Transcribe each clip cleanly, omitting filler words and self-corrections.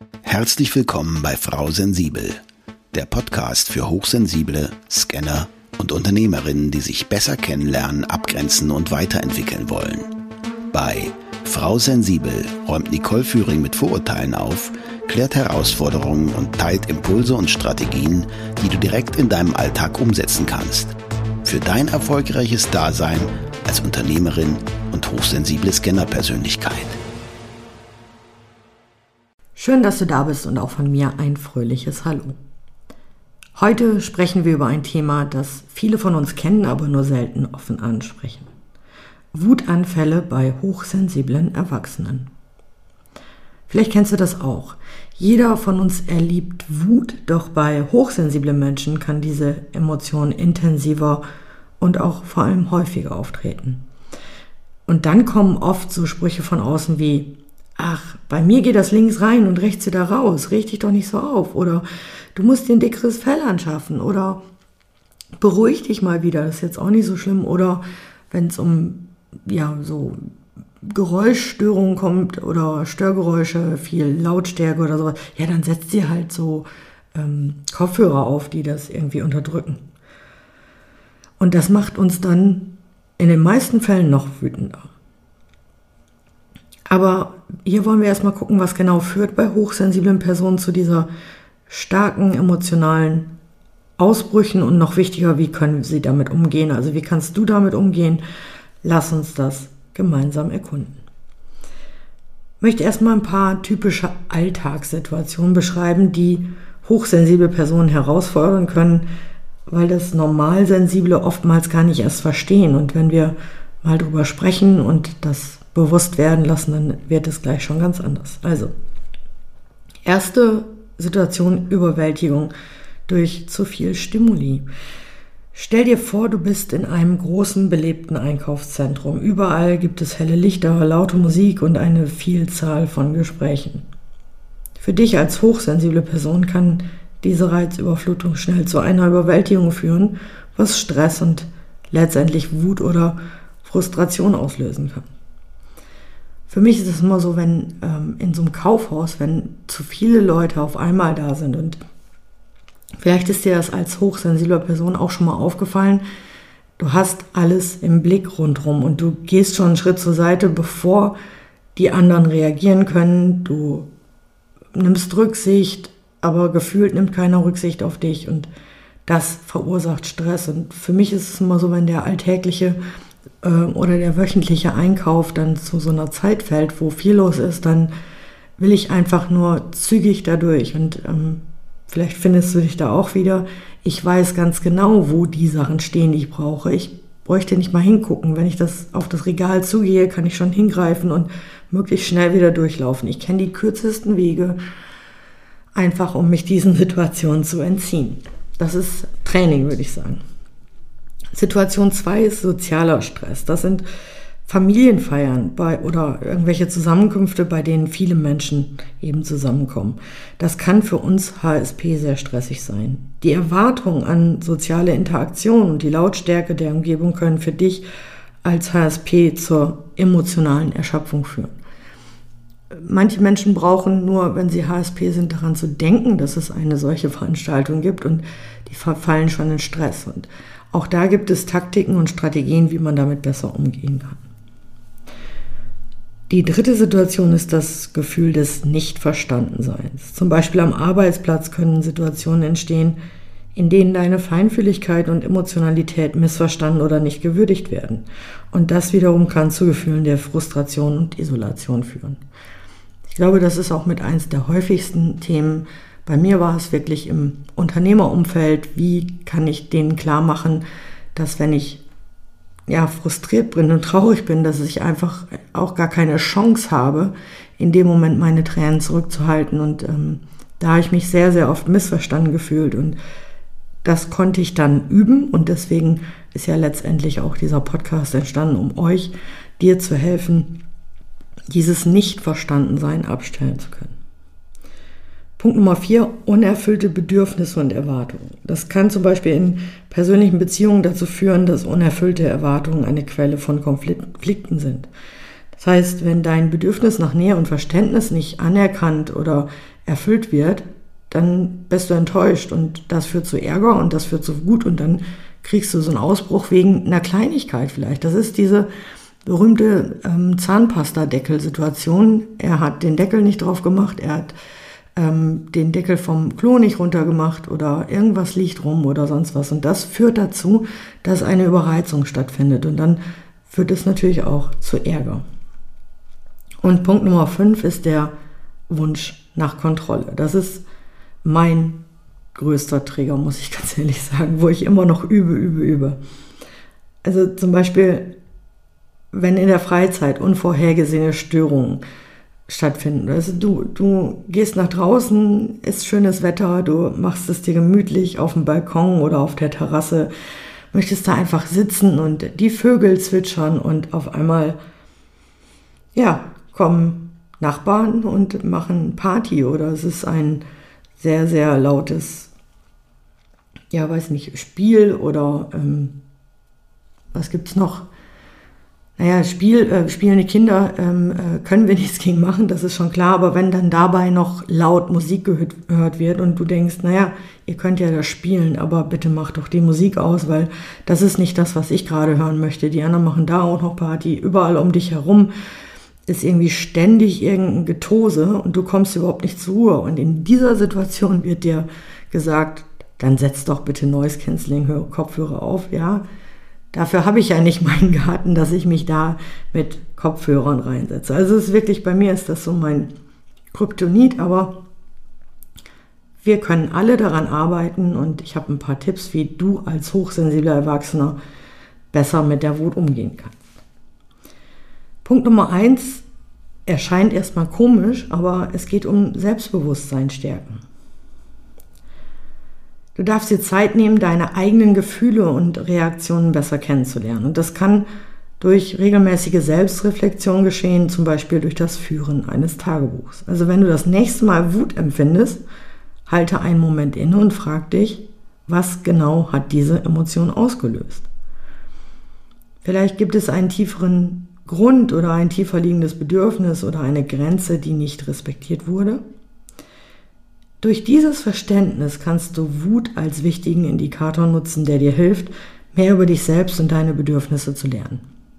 Herzlich willkommen bei Frau Sensibel, der Podcast für Hochsensible, Scanner und Unternehmerinnen, die sich besser kennenlernen, abgrenzen und weiterentwickeln wollen. Bei Frau Sensibel räumt Nicole Führing mit Vorurteilen auf, klärt Herausforderungen und teilt Impulse und Strategien, die du direkt in deinem Alltag umsetzen kannst. Für dein erfolgreiches Dasein als Unternehmerin und hochsensible Scanner-Persönlichkeit. Schön, dass du da bist und auch von mir ein fröhliches Hallo. Heute sprechen wir über ein Thema, das viele von uns kennen, aber nur selten offen ansprechen. Wutanfälle bei hochsensiblen Erwachsenen. Vielleicht kennst du das auch. Jeder von uns erlebt Wut, doch bei hochsensiblen Menschen kann diese Emotion intensiver und auch vor allem häufiger auftreten. Und dann kommen oft so Sprüche von außen wie: Ach, bei mir geht das links rein und rechts wieder raus, reg dich doch nicht so auf. Oder du musst dir ein dickeres Fell anschaffen. Oder beruhig dich mal wieder, das ist jetzt auch nicht so schlimm. Oder wenn es um so Geräuschstörungen kommt oder Störgeräusche, viel Lautstärke oder sowas, dann setzt dir halt so Kopfhörer auf, die das irgendwie unterdrücken. Und das macht uns dann in den meisten Fällen noch wütender. Aber hier wollen wir erstmal gucken, was genau führt bei hochsensiblen Personen zu dieser starken emotionalen Ausbrüchen und noch wichtiger, wie können sie damit umgehen? Also wie kannst du damit umgehen? Lass uns das gemeinsam erkunden. Ich möchte erstmal ein paar typische Alltagssituationen beschreiben, die hochsensible Personen herausfordern können, weil das Normalsensible oftmals gar nicht erst verstehen. Und wenn wir mal drüber sprechen und das bewusst werden lassen, dann wird es gleich schon ganz anders. Also, erste Situation: Überwältigung durch zu viel Stimuli. Stell dir vor, du bist in einem großen, belebten Einkaufszentrum. Überall gibt es helle Lichter, laute Musik und eine Vielzahl von Gesprächen. Für dich als hochsensible Person kann diese Reizüberflutung schnell zu einer Überwältigung führen, was Stress und letztendlich Wut oder Frustration auslösen kann. Für mich ist es immer so, wenn in so einem Kaufhaus, wenn zu viele Leute auf einmal da sind, und vielleicht ist dir das als hochsensibler Person auch schon mal aufgefallen, du hast alles im Blick rundherum und du gehst schon einen Schritt zur Seite, bevor die anderen reagieren können. Du nimmst Rücksicht, aber gefühlt nimmt keiner Rücksicht auf dich und das verursacht Stress. Und für mich ist es immer so, wenn der alltägliche oder der wöchentliche Einkauf dann zu so einer Zeit fällt, wo viel los ist, dann will ich einfach nur zügig da durch. Und vielleicht findest du dich da auch wieder. Ich weiß ganz genau, wo die Sachen stehen, die ich brauche. Ich bräuchte nicht mal hingucken. Wenn ich auf das Regal zugehe, kann ich schon hingreifen und möglichst schnell wieder durchlaufen. Ich kenne die kürzesten Wege, einfach um mich diesen Situationen zu entziehen. Das ist Training, würde ich sagen. Situation 2 ist sozialer Stress. Das sind Familienfeiern oder irgendwelche Zusammenkünfte, bei denen viele Menschen eben zusammenkommen. Das kann für uns HSP sehr stressig sein. Die Erwartung an soziale Interaktion und die Lautstärke der Umgebung können für dich als HSP zur emotionalen Erschöpfung führen. Manche Menschen brauchen nur, wenn sie HSP sind, daran zu denken, dass es eine solche Veranstaltung gibt, und die verfallen schon in Stress. Und auch da gibt es Taktiken und Strategien, wie man damit besser umgehen kann. Die dritte Situation ist das Gefühl des Nicht-Verstanden-Seins. Zum Beispiel am Arbeitsplatz können Situationen entstehen, in denen deine Feinfühligkeit und Emotionalität missverstanden oder nicht gewürdigt werden. Und das wiederum kann zu Gefühlen der Frustration und Isolation führen. Ich glaube, das ist auch mit eins der häufigsten Themen. Bei mir war es wirklich im Unternehmerumfeld. Wie kann ich denen klar machen, dass wenn ich frustriert bin und traurig bin, dass ich einfach auch gar keine Chance habe, in dem Moment meine Tränen zurückzuhalten. Und da habe ich mich sehr, sehr oft missverstanden gefühlt. Und das konnte ich dann üben. Und deswegen ist ja letztendlich auch dieser Podcast entstanden, um dir zu helfen, dieses Nicht-Verstanden-Sein abstellen zu können. Punkt Nummer 4, unerfüllte Bedürfnisse und Erwartungen. Das kann zum Beispiel in persönlichen Beziehungen dazu führen, dass unerfüllte Erwartungen eine Quelle von Konflikten sind. Das Das heißt, wenn dein Bedürfnis nach Nähe und Verständnis nicht anerkannt oder erfüllt wird, dann bist du enttäuscht und das führt zu Ärger und das führt zu Wut und dann kriegst du so einen Ausbruch wegen einer Kleinigkeit vielleicht. Das ist diese berühmte Zahnpasta-Deckel-Situation. Er hat den Deckel nicht drauf gemacht, er hat den Deckel vom Klo nicht runtergemacht oder irgendwas liegt rum oder sonst was. Und das führt dazu, dass eine Überreizung stattfindet und dann führt es natürlich auch zu Ärger. Und Punkt Nummer 5 ist der Wunsch nach Kontrolle. Das ist mein größter Trigger, muss ich ganz ehrlich sagen, wo ich immer noch übe. Also zum Beispiel, wenn in der Freizeit unvorhergesehene Störungen stattfinden. Also du gehst nach draußen, ist schönes Wetter, du machst es dir gemütlich auf dem Balkon oder auf der Terrasse, möchtest da einfach sitzen und die Vögel zwitschern und auf einmal, kommen Nachbarn und machen Party oder es ist ein sehr, sehr lautes, Spiel oder was gibt's noch? Spielende Kinder können wir nichts gegen machen, das ist schon klar, aber wenn dann dabei noch laut Musik gehört wird und du denkst, ihr könnt ja das spielen, aber bitte macht doch die Musik aus, weil das ist nicht das, was ich gerade hören möchte. Die anderen machen da auch noch Party, überall um dich herum ist irgendwie ständig irgendein Getose und du kommst überhaupt nicht zur Ruhe. Und in dieser Situation wird dir gesagt, dann setz doch bitte Noise Cancelling Kopfhörer auf, ja. Dafür habe ich ja nicht meinen Garten, dass ich mich da mit Kopfhörern reinsetze. Also es ist wirklich, bei mir ist das so mein Kryptonit, aber wir können alle daran arbeiten und ich habe ein paar Tipps, wie du als hochsensibler Erwachsener besser mit der Wut umgehen kannst. Punkt Nummer 1 erscheint erstmal komisch, aber es geht um Selbstbewusstsein stärken. Du darfst dir Zeit nehmen, deine eigenen Gefühle und Reaktionen besser kennenzulernen. Und das kann durch regelmäßige Selbstreflexion geschehen, zum Beispiel durch das Führen eines Tagebuchs. Also wenn du das nächste Mal Wut empfindest, halte einen Moment inne und frag dich, was genau hat diese Emotion ausgelöst? Vielleicht gibt es einen tieferen Grund oder ein tiefer liegendes Bedürfnis oder eine Grenze, die nicht respektiert wurde. Durch dieses Verständnis kannst du Wut als wichtigen Indikator nutzen, der dir hilft, mehr über dich selbst und deine Bedürfnisse zu lernen.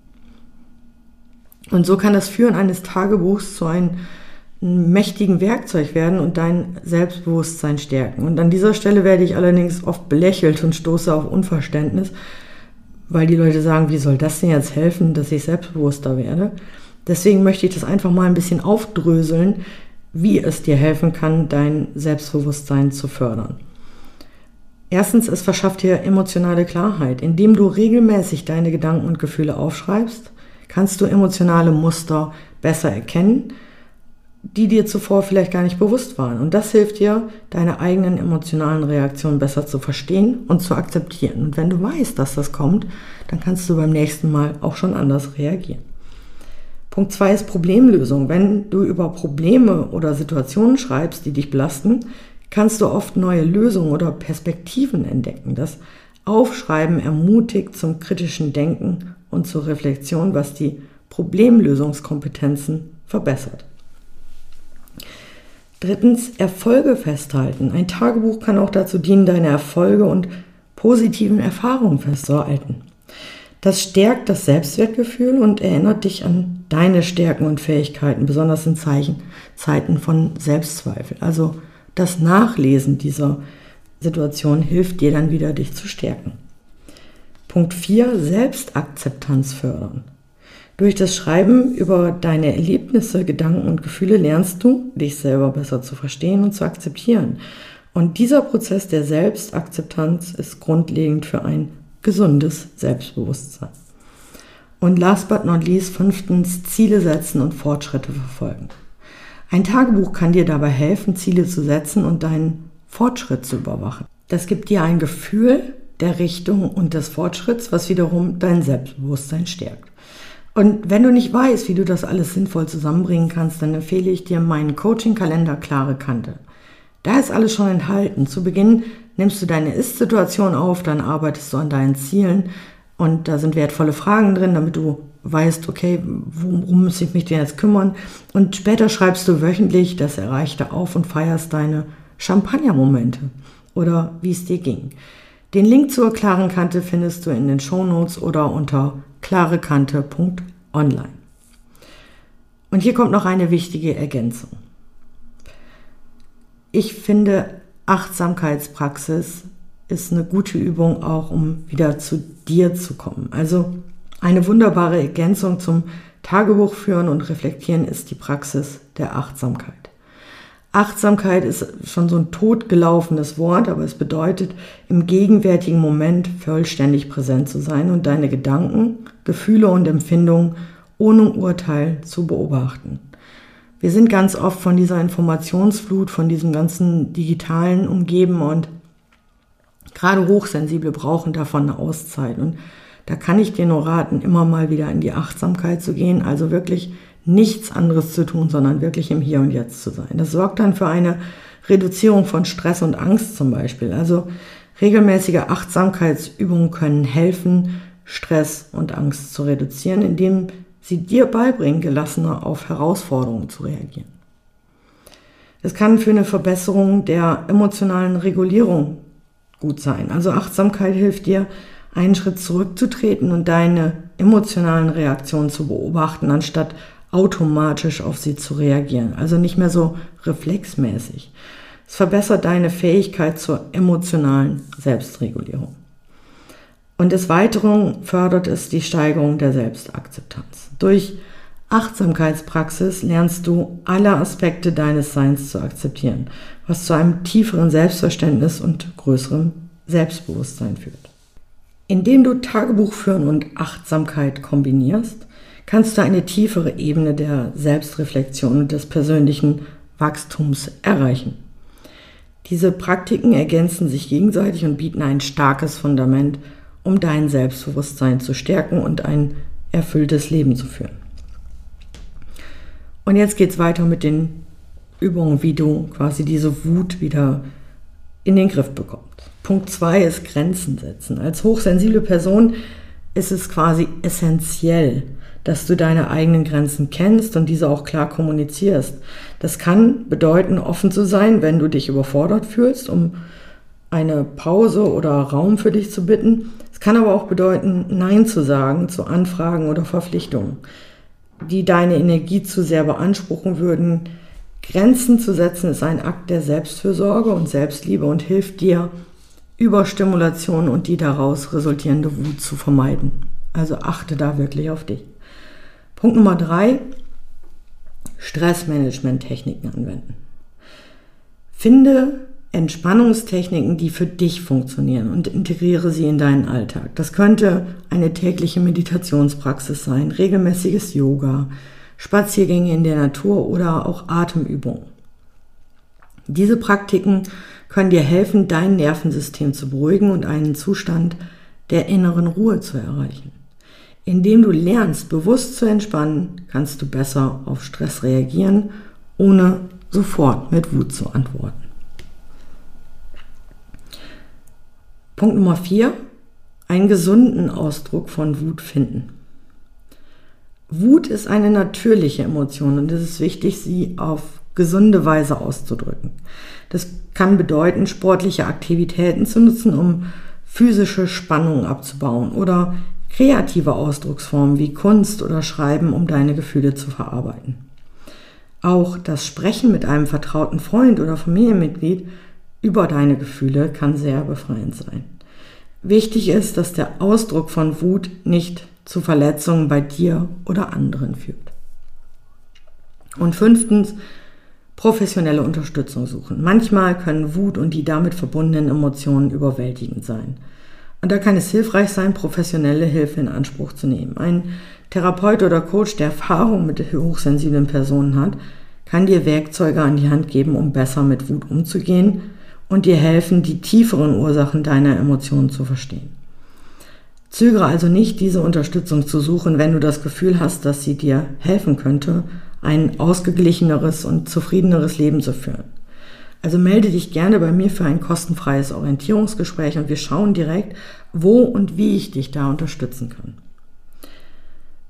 Und so kann das Führen eines Tagebuchs zu einem mächtigen Werkzeug werden und dein Selbstbewusstsein stärken. Und an dieser Stelle werde ich allerdings oft belächelt und stoße auf Unverständnis, weil die Leute sagen, wie soll das denn jetzt helfen, dass ich selbstbewusster werde? Deswegen möchte ich das einfach mal ein bisschen aufdröseln, wie es dir helfen kann, dein Selbstbewusstsein zu fördern. Erstens, es verschafft dir emotionale Klarheit. Indem du regelmäßig deine Gedanken und Gefühle aufschreibst, kannst du emotionale Muster besser erkennen, die dir zuvor vielleicht gar nicht bewusst waren. Und das hilft dir, deine eigenen emotionalen Reaktionen besser zu verstehen und zu akzeptieren. Und wenn du weißt, dass das kommt, dann kannst du beim nächsten Mal auch schon anders reagieren. Punkt 2 ist Problemlösung. Wenn du über Probleme oder Situationen schreibst, die dich belasten, kannst du oft neue Lösungen oder Perspektiven entdecken. Das Aufschreiben ermutigt zum kritischen Denken und zur Reflexion, was die Problemlösungskompetenzen verbessert. Drittens, Erfolge festhalten. Ein Tagebuch kann auch dazu dienen, deine Erfolge und positiven Erfahrungen festzuhalten. Das stärkt das Selbstwertgefühl und erinnert dich an deine Stärken und Fähigkeiten, besonders in Zeiten von Selbstzweifel. Also das Nachlesen dieser Situation hilft dir dann wieder, dich zu stärken. Punkt 4, Selbstakzeptanz fördern. Durch das Schreiben über deine Erlebnisse, Gedanken und Gefühle lernst du, dich selber besser zu verstehen und zu akzeptieren. Und dieser Prozess der Selbstakzeptanz ist grundlegend für ein gesundes Selbstbewusstsein. Und last but not least, 5. Ziele setzen und Fortschritte verfolgen. Ein Tagebuch kann dir dabei helfen, Ziele zu setzen und deinen Fortschritt zu überwachen. Das gibt dir ein Gefühl der Richtung und des Fortschritts, was wiederum dein Selbstbewusstsein stärkt. Und wenn du nicht weißt, wie du das alles sinnvoll zusammenbringen kannst, dann empfehle ich dir meinen Coaching-Kalender Klare Kante. Da ist alles schon enthalten. Zu Beginn nimmst du deine Ist-Situation auf, dann arbeitest du an deinen Zielen und da sind wertvolle Fragen drin, damit du weißt, okay, worum muss ich mich denn jetzt kümmern? Und später schreibst du wöchentlich das Erreichte auf und feierst deine Champagner-Momente oder wie es dir ging. Den Link zur klaren Kante findest du in den Shownotes oder unter klarekante.online. Und hier kommt noch eine wichtige Ergänzung. Ich finde, Achtsamkeitspraxis ist eine gute Übung auch, um wieder zu dir zu kommen. Also eine wunderbare Ergänzung zum Tagebuch führen und reflektieren ist die Praxis der Achtsamkeit. Achtsamkeit ist schon so ein totgelaufenes Wort, aber es bedeutet, im gegenwärtigen Moment vollständig präsent zu sein und deine Gedanken, Gefühle und Empfindungen ohne Urteil zu beobachten. Wir sind ganz oft von dieser Informationsflut, von diesem ganzen Digitalen umgeben und gerade Hochsensible brauchen davon eine Auszeit. Und da kann ich dir nur raten, immer mal wieder in die Achtsamkeit zu gehen, also wirklich nichts anderes zu tun, sondern wirklich im Hier und Jetzt zu sein. Das sorgt dann für eine Reduzierung von Stress und Angst zum Beispiel. Also regelmäßige Achtsamkeitsübungen können helfen, Stress und Angst zu reduzieren, indem sie dir beibringen, gelassener auf Herausforderungen zu reagieren. Es kann für eine Verbesserung der emotionalen Regulierung gut sein. Also Achtsamkeit hilft dir, einen Schritt zurückzutreten und deine emotionalen Reaktionen zu beobachten, anstatt automatisch auf sie zu reagieren. Also nicht mehr so reflexmäßig. Es verbessert deine Fähigkeit zur emotionalen Selbstregulierung. Und des Weiteren fördert es die Steigerung der Selbstakzeptanz. Durch Achtsamkeitspraxis lernst du alle Aspekte deines Seins zu akzeptieren, was zu einem tieferen Selbstverständnis und größerem Selbstbewusstsein führt. Indem du Tagebuch führen und Achtsamkeit kombinierst, kannst du eine tiefere Ebene der Selbstreflexion und des persönlichen Wachstums erreichen. Diese Praktiken ergänzen sich gegenseitig und bieten ein starkes Fundament, um dein Selbstbewusstsein zu stärken und ein erfülltes Leben zu führen. Und jetzt geht's weiter mit den Übungen, wie du quasi diese Wut wieder in den Griff bekommst. Punkt 2 ist Grenzen setzen. Als hochsensible Person ist es quasi essentiell, dass du deine eigenen Grenzen kennst und diese auch klar kommunizierst. Das kann bedeuten, offen zu sein, wenn du dich überfordert fühlst, um eine Pause oder Raum für dich zu bitten. Es kann aber auch bedeuten, Nein zu sagen zu Anfragen oder Verpflichtungen, die deine Energie zu sehr beanspruchen würden. Grenzen zu setzen ist ein Akt der Selbstfürsorge und Selbstliebe und hilft dir, Überstimulation und die daraus resultierende Wut zu vermeiden. Also achte da wirklich auf dich. Punkt Nummer 3, Stressmanagement-Techniken anwenden. Finde Entspannungstechniken, die für dich funktionieren und integriere sie in deinen Alltag. Das könnte eine tägliche Meditationspraxis sein, regelmäßiges Yoga, Spaziergänge in der Natur oder auch Atemübungen. Diese Praktiken können dir helfen, dein Nervensystem zu beruhigen und einen Zustand der inneren Ruhe zu erreichen. Indem du lernst, bewusst zu entspannen, kannst du besser auf Stress reagieren, ohne sofort mit Wut zu antworten. Punkt Nummer 4, einen gesunden Ausdruck von Wut finden. Wut ist eine natürliche Emotion und es ist wichtig, sie auf gesunde Weise auszudrücken. Das kann bedeuten, sportliche Aktivitäten zu nutzen, um physische Spannungen abzubauen oder kreative Ausdrucksformen wie Kunst oder Schreiben, um deine Gefühle zu verarbeiten. Auch das Sprechen mit einem vertrauten Freund oder Familienmitglied über deine Gefühle kann sehr befreiend sein. Wichtig ist, dass der Ausdruck von Wut nicht zu Verletzungen bei dir oder anderen führt. Und 5, professionelle Unterstützung suchen. Manchmal können Wut und die damit verbundenen Emotionen überwältigend sein. Und da kann es hilfreich sein, professionelle Hilfe in Anspruch zu nehmen. Ein Therapeut oder Coach, der Erfahrung mit hochsensiblen Personen hat, kann dir Werkzeuge an die Hand geben, um besser mit Wut umzugehen und dir helfen, die tieferen Ursachen deiner Emotionen zu verstehen. Zögere also nicht, diese Unterstützung zu suchen, wenn du das Gefühl hast, dass sie dir helfen könnte, ein ausgeglicheneres und zufriedeneres Leben zu führen. Also melde dich gerne bei mir für ein kostenfreies Orientierungsgespräch und wir schauen direkt, wo und wie ich dich da unterstützen kann.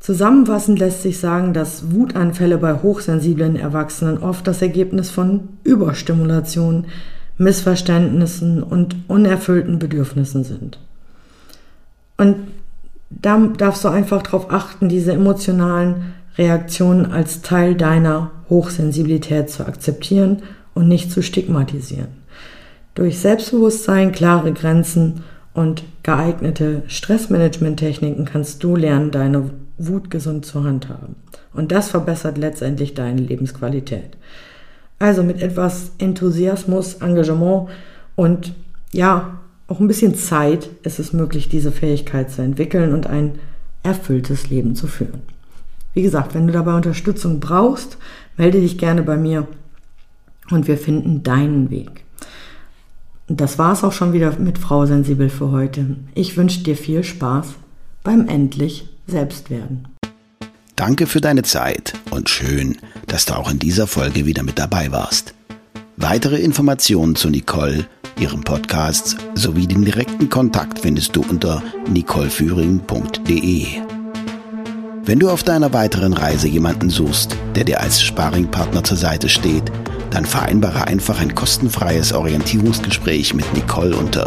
Zusammenfassend lässt sich sagen, dass Wutanfälle bei hochsensiblen Erwachsenen oft das Ergebnis von Überstimulation, Missverständnissen und unerfüllten Bedürfnissen sind. Und da darfst du einfach darauf achten, diese emotionalen Reaktionen als Teil deiner Hochsensibilität zu akzeptieren und nicht zu stigmatisieren. Durch Selbstbewusstsein, klare Grenzen und geeignete Stressmanagement-Techniken kannst du lernen, deine Wut gesund zu handhaben. Und das verbessert letztendlich deine Lebensqualität. Also mit etwas Enthusiasmus, Engagement und auch ein bisschen Zeit ist es möglich, diese Fähigkeit zu entwickeln und ein erfülltes Leben zu führen. Wie gesagt, wenn du dabei Unterstützung brauchst, melde dich gerne bei mir und wir finden deinen Weg. Und das war es auch schon wieder mit Frau Sensibel für heute. Ich wünsche dir viel Spaß beim endlich Selbstwerden. Danke für deine Zeit und schön, dass du auch in dieser Folge wieder mit dabei warst. Weitere Informationen zu Nicole, ihrem Podcast sowie den direkten Kontakt findest du unter nicoleführing.de. Wenn du auf deiner weiteren Reise jemanden suchst, der dir als Sparringpartner zur Seite steht, dann vereinbare einfach ein kostenfreies Orientierungsgespräch mit Nicole unter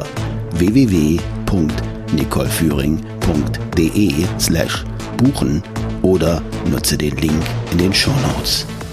www.nicoleführing.de/buchen oder nutze den Link in den Shownotes.